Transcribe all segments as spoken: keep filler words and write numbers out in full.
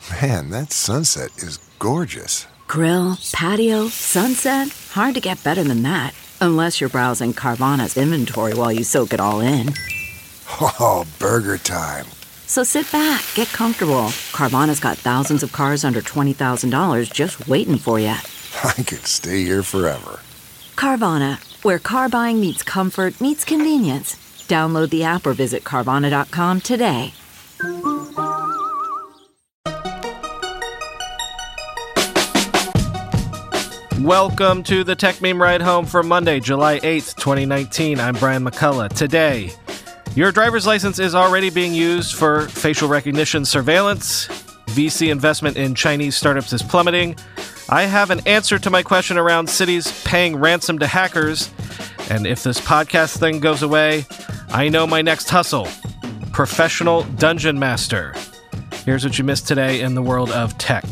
Man, that sunset is gorgeous. Grill, patio, sunset. Hard to get better than that. Unless you're browsing Carvana's inventory while you soak it all in. Oh, burger time. So sit back, get comfortable. Carvana's got thousands of cars under twenty thousand dollars just waiting for you. I could stay here forever. Carvana, where car buying meets comfort, meets convenience. Download the app or visit Carvana dot com today. Welcome to the Tech Meme Ride Home for Monday, July eighth, twenty nineteen. I'm Brian McCullough. Today, your driver's license is already being used for facial recognition surveillance. V C investment in Chinese startups is plummeting. I have an answer to my question around cities paying ransom to hackers. And if this podcast thing goes away, I know my next hustle. Professional Dungeon Master. Here's what you missed today in the world of tech.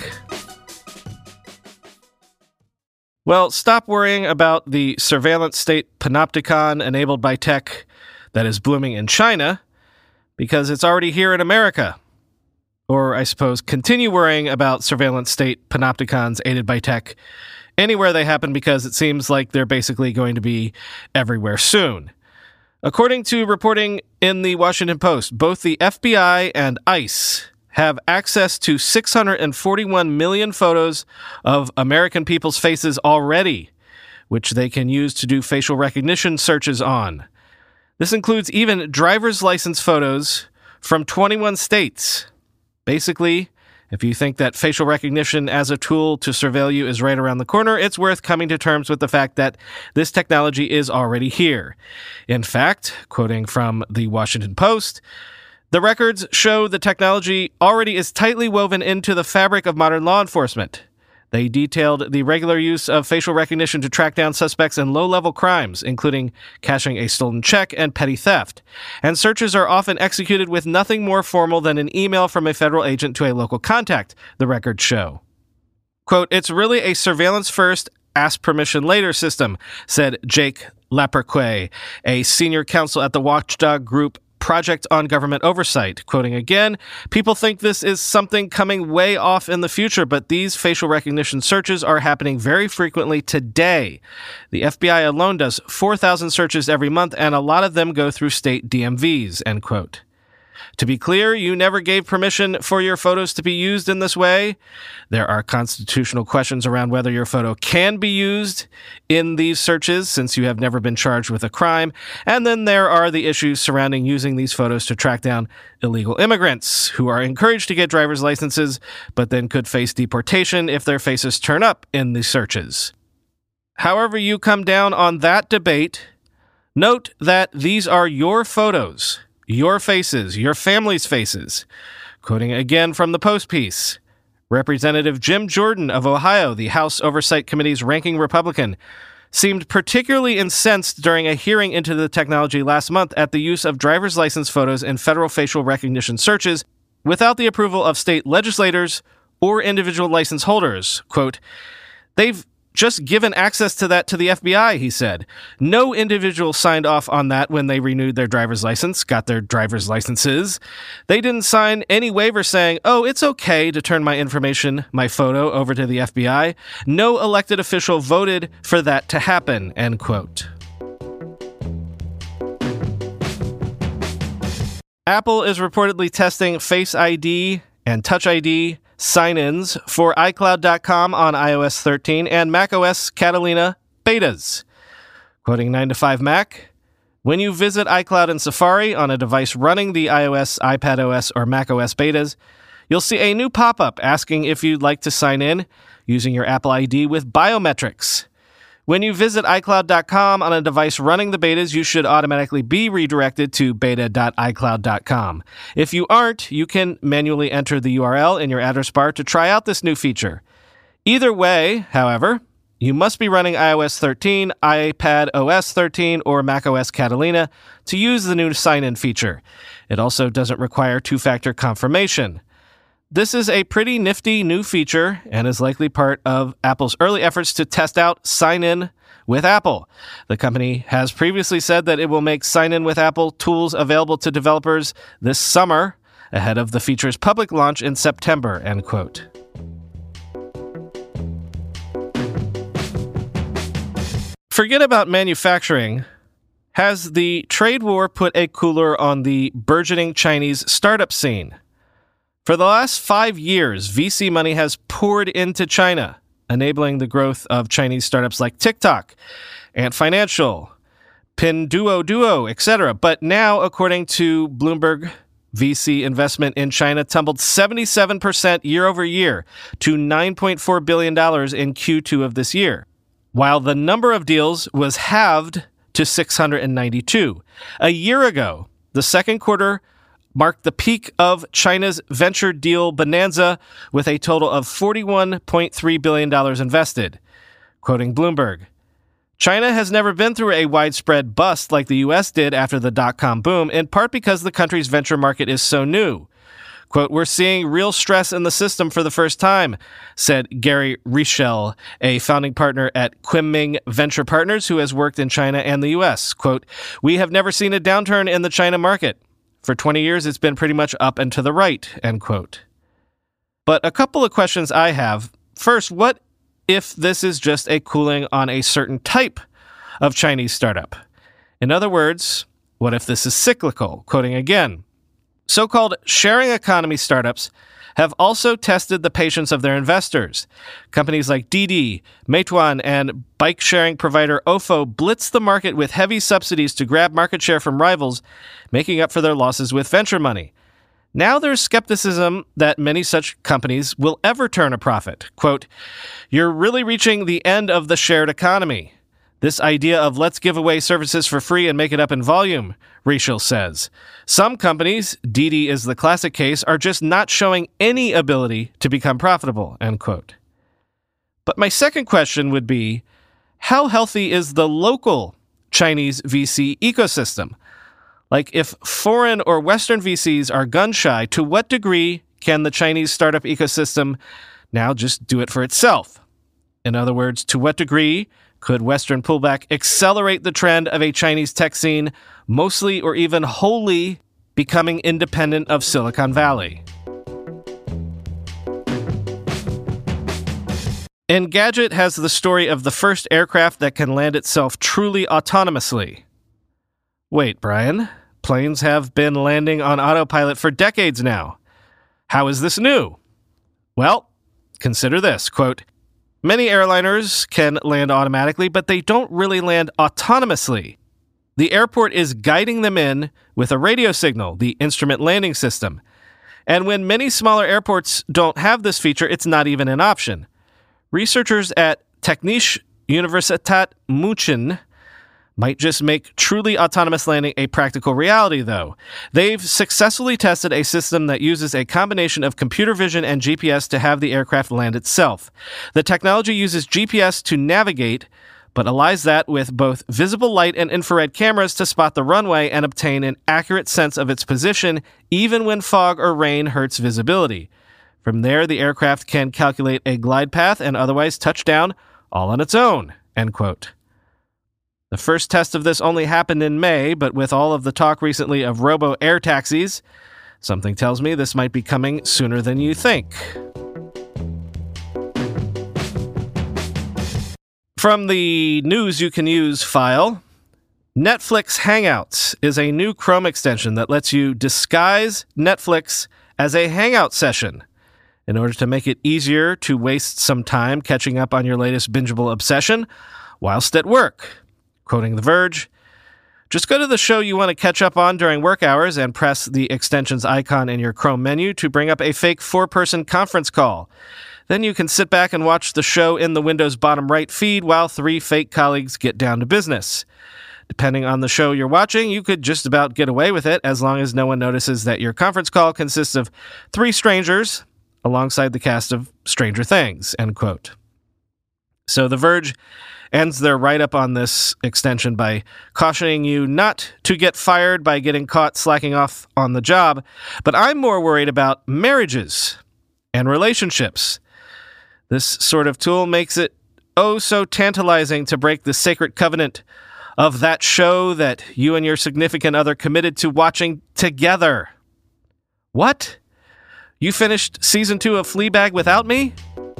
Well, stop worrying about the surveillance state panopticon enabled by tech that is blooming in China, because it's already here in America. Or, I suppose, continue worrying about surveillance state panopticons aided by tech anywhere they happen, because it seems like they're basically going to be everywhere soon. According to reporting in the Washington Post, both the F B I and ICE have access to six hundred forty-one million photos of American people's faces already, which they can use to do facial recognition searches on. This includes even driver's license photos from twenty-one states. Basically, if you think that facial recognition as a tool to surveil you is right around the corner, it's worth coming to terms with the fact that this technology is already here. In fact, quoting from the Washington Post, the records show the technology already is tightly woven into the fabric of modern law enforcement. They detailed the regular use of facial recognition to track down suspects in low-level crimes, including cashing a stolen check and petty theft. And searches are often executed with nothing more formal than an email from a federal agent to a local contact, the records show. Quote, "It's really a surveillance-first, ask-permission-later system," said Jake Laperque, a senior counsel at the watchdog group Project on Government Oversight. Quoting again, "People think this is something coming way off in the future, but these facial recognition searches are happening very frequently today. The F B I alone does four thousand searches every month, and a lot of them go through state D M Vs," end quote. To be clear, you never gave permission for your photos to be used in this way. There are constitutional questions around whether your photo can be used in these searches, since you have never been charged with a crime. And then there are the issues surrounding using these photos to track down illegal immigrants who are encouraged to get driver's licenses, but then could face deportation if their faces turn up in the searches. However you come down on that debate, note that these are your photos. Your faces, your family's faces. Quoting again from the Post piece, Representative Jim Jordan of Ohio, the House Oversight Committee's ranking Republican, seemed particularly incensed during a hearing into the technology last month at the use of driver's license photos in federal facial recognition searches without the approval of state legislators or individual license holders. Quote, "They've just given access to that to the F B I," he said. "No individual signed off on that when they renewed their driver's license, got their driver's licenses. They didn't sign any waiver saying, oh, it's okay to turn my information, my photo, over to the F B I. No elected official voted for that to happen," end quote. Apple is reportedly testing Face I D and Touch I D sign-ins for iCloud dot com on i O S thirteen and macOS Catalina betas. Quoting nine to five Mac, "When you visit iCloud in Safari on a device running the iOS, iPadOS, or macOS betas, you'll see a new pop-up asking if you'd like to sign in using your Apple I D with biometrics. When you visit iCloud dot com on a device running the betas, you should automatically be redirected to beta dot i cloud dot com. If you aren't, you can manually enter the U R L in your address bar to try out this new feature. Either way, however, you must be running i O S thirteen, iPadOS thirteen, or macOS Catalina to use the new sign-in feature. It also doesn't require two-factor confirmation. This is a pretty nifty new feature and is likely part of Apple's early efforts to test out Sign-In with Apple. The company has previously said that it will make Sign-In with Apple tools available to developers this summer, ahead of the feature's public launch in September, end quote. Forget about manufacturing. Has the trade war put a cooler on the burgeoning Chinese startup scene? For the last five years, V C money has poured into China, enabling the growth of Chinese startups like TikTok, Ant Financial, Pinduoduo, et cetera. But now, according to Bloomberg, V C investment in China tumbled seventy-seven percent year over year to nine point four billion dollars in Q two of this year, while the number of deals was halved to six hundred ninety-two. A year ago, the second quarter marked the peak of China's venture deal bonanza with a total of forty-one point three billion dollars invested. Quoting Bloomberg, China has never been through a widespread bust like the U S did after the dot-com boom, in part because the country's venture market is so new. Quote, we're seeing real stress in the system for the first time, said Gary Reichel, a founding partner at Kunming Venture Partners who has worked in China and the U S. Quote, we have never seen a downturn in the China market. For twenty years, it's been pretty much up and to the right, end quote. But a couple of questions I have. First, what if this is just a cooling on a certain type of Chinese startup? In other words, what if this is cyclical? Quoting again, so-called sharing economy startups have also tested the patience of their investors. Companies like Didi, Meituan, and bike-sharing provider Ofo blitzed the market with heavy subsidies to grab market share from rivals, making up for their losses with venture money. Now there's skepticism that many such companies will ever turn a profit. Quote, you're really reaching the end of the shared economy. This idea of let's give away services for free and make it up in volume, Reichel says. Some companies, Didi is the classic case, are just not showing any ability to become profitable, end quote. But my second question would be, how healthy is the local Chinese V C ecosystem? Like, if foreign or Western V Cs are gun-shy, to what degree can the Chinese startup ecosystem now just do it for itself? In other words, to what degree could Western pullback accelerate the trend of a Chinese tech scene mostly or even wholly becoming independent of Silicon Valley? Engadget has the story of the first aircraft that can land itself truly autonomously. Wait, Brian, planes have been landing on autopilot for decades now. How is this new? Well, consider this, quote, many airliners can land automatically, but they don't really land autonomously. The airport is guiding them in with a radio signal, the instrument landing system. And when many smaller airports don't have this feature, it's not even an option. Researchers at Technische Universität München might just make truly autonomous landing a practical reality, though. They've successfully tested a system that uses a combination of computer vision and G P S to have the aircraft land itself. The technology uses G P S to navigate, but allies that with both visible light and infrared cameras to spot the runway and obtain an accurate sense of its position, even when fog or rain hurts visibility. From there, the aircraft can calculate a glide path and otherwise touch down all on its own, end quote. The first test of this only happened in May, but with all of the talk recently of robo-air taxis, something tells me this might be coming sooner than you think. From the News You Can Use file, Netflix Hangouts is a new Chrome extension that lets you disguise Netflix as a Hangout session in order to make it easier to waste some time catching up on your latest bingeable obsession whilst at work. Quoting The Verge, just go to the show you want to catch up on during work hours and press the extensions icon in your Chrome menu to bring up a fake four-person conference call. Then you can sit back and watch the show in the Windows bottom right feed while three fake colleagues get down to business. Depending on the show you're watching, you could just about get away with it as long as no one notices that your conference call consists of three strangers alongside the cast of Stranger Things, end quote. So The Verge ends their write-up on this extension by cautioning you not to get fired by getting caught slacking off on the job, but I'm more worried about marriages and relationships. This sort of tool makes it oh so tantalizing to break the sacred covenant of that show that you and your significant other committed to watching together. What? You finished season two of Fleabag without me?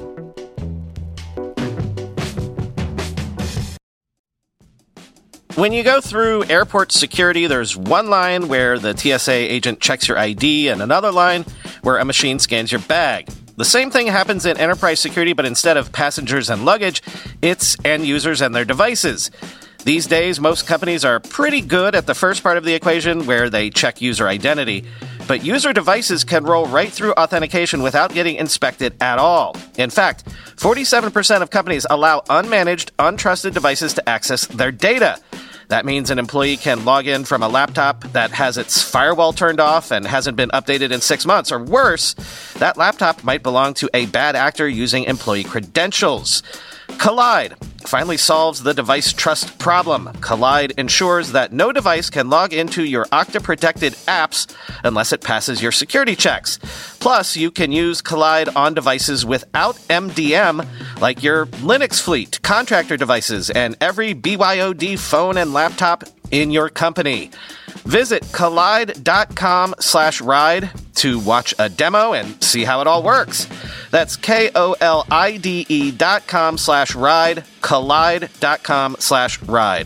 When you go through airport security, there's one line where the T S A agent checks your I D and another line where a machine scans your bag. The same thing happens in enterprise security, but instead of passengers and luggage, it's end users and their devices. These days, most companies are pretty good at the first part of the equation where they check user identity. But user devices can roll right through authentication without getting inspected at all. In fact, forty-seven percent of companies allow unmanaged, untrusted devices to access their data. That means an employee can log in from a laptop that has its firewall turned off and hasn't been updated in six months. Or worse, that laptop might belong to a bad actor using employee credentials. Kolide finally solves the device trust problem. Kolide ensures that no device can log into your Okta-protected apps unless it passes your security checks. Plus, you can use Kolide on devices without M D M, like your Linux fleet, contractor devices, and every B Y O D phone and laptop in your company. Visit kolide.com slash ride to watch a demo and see how it all works. That's K-O-L-I-D-E dot com slash ride, kolide.com slash ride.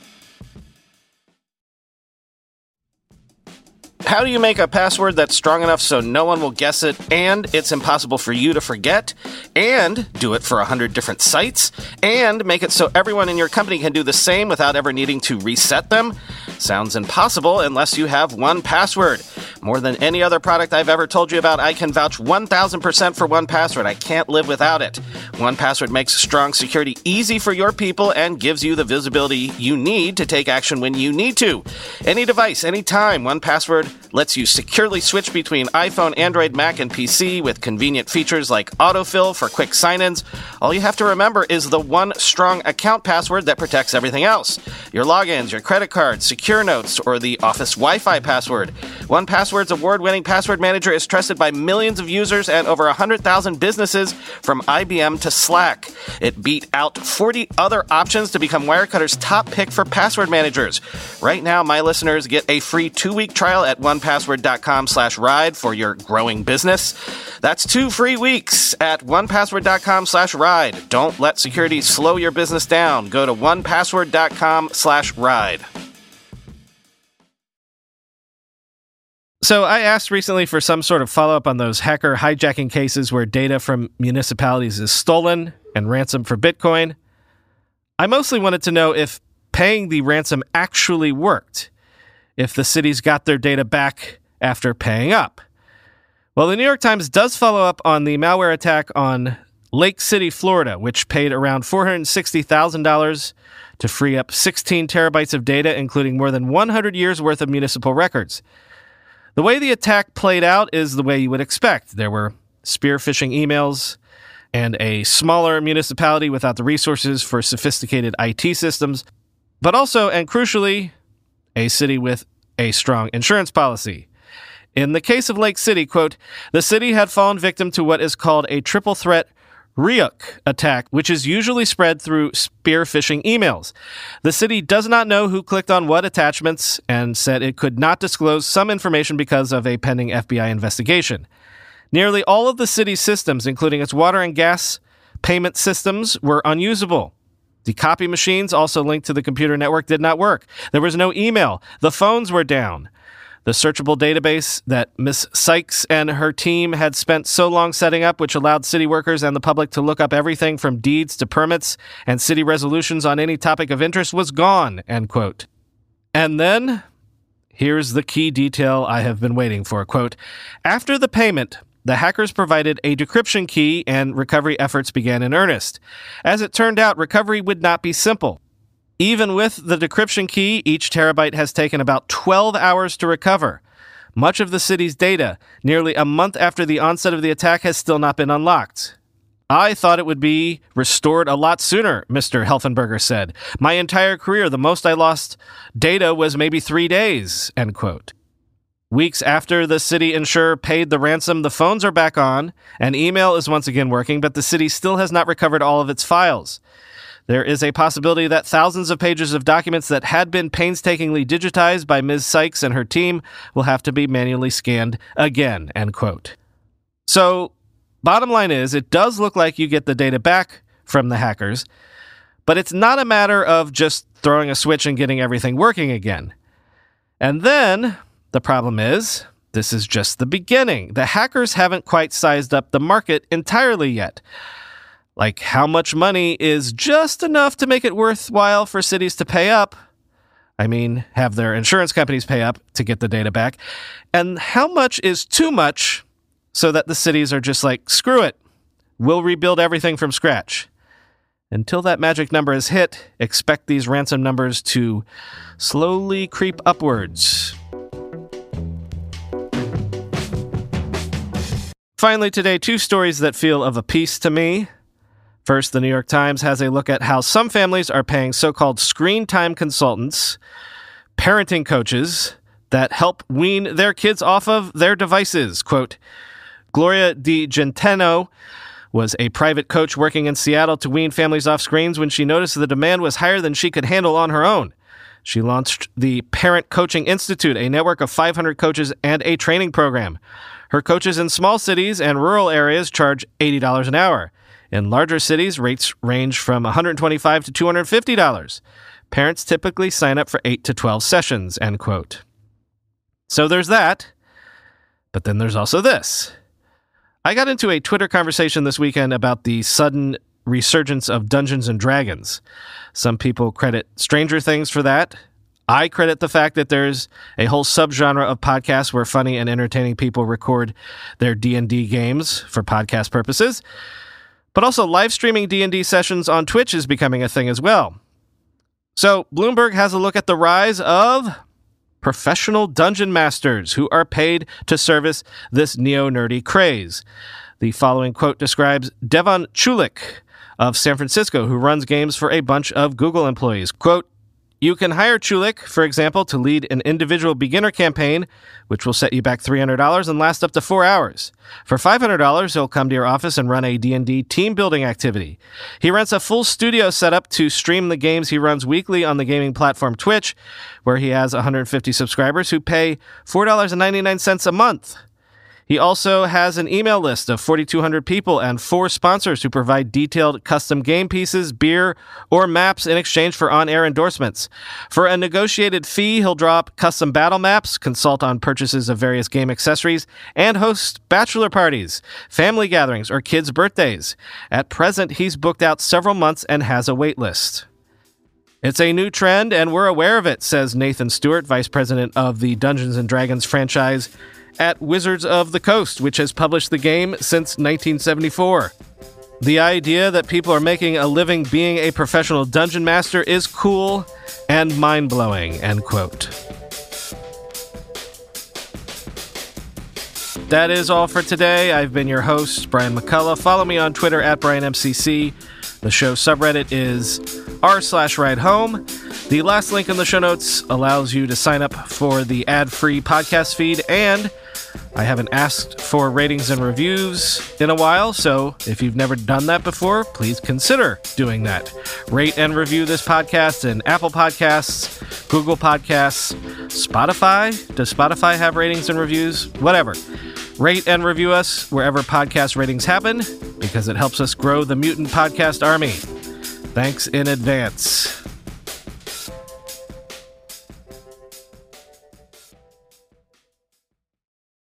How do you make a password that's strong enough so no one will guess it, and it's impossible for you to forget, and do it for one hundred different sites, and make it so everyone in your company can do the same without ever needing to reset them? Sounds impossible unless you have one Password. More than any other product I've ever told you about, I can vouch one thousand percent for one Password. I can't live without it. one Password makes strong security easy for your people and gives you the visibility you need to take action when you need to. Any device, anytime, one Password lets you securely switch between iPhone, Android, Mac, and P C with convenient features like autofill for quick sign-ins. All you have to remember is the one strong account password that protects everything else. Your logins, your credit cards, secure notes, or the Office Wi-Fi password. one Password's award-winning password manager is trusted by millions of users and over one hundred thousand businesses from I B M to Slack. It beat out forty other options to become Wirecutter's top pick for password managers. Right now, my listeners get a free two-week trial at one password.com slash ride for your growing business. That's two free weeks at one password.com slash ride. Don't let security slow your business down. Go to one password.com slash ride. So I asked recently for some sort of follow-up on those hacker hijacking cases where data from municipalities is stolen and ransomed for Bitcoin. I mostly wanted to know if paying the ransom actually worked, if the cities got their data back after paying up. Well, the New York Times does follow up on the malware attack on Lake City, Florida, which paid around four hundred sixty thousand dollars to free up sixteen terabytes of data, including more than one hundred years worth of municipal records. The way the attack played out is the way you would expect. There were spear phishing emails and a smaller municipality without the resources for sophisticated I T systems, but also, and crucially, a city with a strong insurance policy. In the case of Lake City, quote, the city had fallen victim to what is called a triple threat Ryuk attack, which is usually spread through spear phishing emails. The city does not know who clicked on what attachments and said it could not disclose some information because of a pending F B I investigation. Nearly all of the city's systems, including its water and gas payment systems, were unusable. The copy machines, also linked to the computer network, did not work. There was no email. The phones were down. The searchable database that Miss Sykes and her team had spent so long setting up, which allowed city workers and the public to look up everything from deeds to permits and city resolutions on any topic of interest, was gone, end quote. And then, here's the key detail I have been waiting for, quote, after the payment, the hackers provided a decryption key and recovery efforts began in earnest. As it turned out, recovery would not be simple. Even with the decryption key, each terabyte has taken about twelve hours to recover. Much of the city's data, nearly a month after the onset of the attack, has still not been unlocked. I thought it would be restored a lot sooner, Mister Helfenberger said. My entire career, the most I lost data was maybe three days, end quote. Weeks after the city insurer paid the ransom, the phones are back on, and email is once again working, but the city still has not recovered all of its files. There is a possibility that thousands of pages of documents that had been painstakingly digitized by Miz Sykes and her team will have to be manually scanned again, end quote. So, bottom line is, it does look like you get the data back from the hackers, but it's not a matter of just throwing a switch and getting everything working again. And then, the problem is, this is just the beginning. The hackers haven't quite sized up the market entirely yet. Like, how much money is just enough to make it worthwhile for cities to pay up? I mean, have their insurance companies pay up to get the data back. And how much is too much so that the cities are just like, screw it, we'll rebuild everything from scratch? Until that magic number is hit, expect these ransom numbers to slowly creep upwards. Finally today, two stories that feel of a piece to me. First, the New York Times has a look at how some families are paying so-called screen time consultants, parenting coaches, that help wean their kids off of their devices. Quote, Gloria Di Genteno was a private coach working in Seattle to wean families off screens when she noticed the demand was higher than she could handle on her own. She launched the Parent Coaching Institute, a network of five hundred coaches and a training program. Her coaches in small cities and rural areas charge eighty dollars an hour. In larger cities, rates range from one hundred twenty-five dollars to two hundred fifty dollars. Parents typically sign up for eight to twelve sessions, end quote. So there's that. But then there's also this. I got into a Twitter conversation this weekend about the sudden resurgence of Dungeons and Dragons. Some people credit Stranger Things for that. I credit the fact that there's a whole subgenre of podcasts where funny and entertaining people record their D and D games for podcast purposes. But also live streaming D and D sessions on Twitch is becoming a thing as well. So Bloomberg has a look at the rise of professional dungeon masters who are paid to service this neo-nerdy craze. The following quote describes Devon Chulik of San Francisco, who runs games for a bunch of Google employees. Quote, you can hire Chulik, for example, to lead an individual beginner campaign, which will set you back three hundred dollars and last up to four hours. For five hundred dollars, he'll come to your office and run a D and D team-building activity. He rents a full studio setup to stream the games he runs weekly on the gaming platform Twitch, where he has one hundred fifty subscribers who pay four dollars and ninety-nine cents a month. He also has an email list of four thousand two hundred people and four sponsors who provide detailed custom game pieces, beer, or maps in exchange for on-air endorsements. For a negotiated fee, he'll drop custom battle maps, consult on purchases of various game accessories, and host bachelor parties, family gatherings, or kids' birthdays. At present, he's booked out several months and has a wait list. It's a new trend, and we're aware of it, says Nathan Stewart, vice president of the Dungeons and Dragons franchise at Wizards of the Coast, which has published the game since nineteen seventy-four. The idea that people are making a living being a professional dungeon master is cool and mind-blowing, end quote. That is all for today. I've been your host, Brian McCullough. Follow me on Twitter at Brian M C C. The show subreddit is r slash ride home. The last link in the show notes allows you to sign up for the ad-free podcast feed, and I haven't asked for ratings and reviews in a while, so if you've never done that before, please consider doing that. Rate and review this podcast in Apple Podcasts, Google Podcasts, Spotify. Does Spotify have ratings and reviews? Whatever. Rate and review us wherever podcast ratings happen, because it helps us grow the Mutant Podcast Army. Thanks in advance.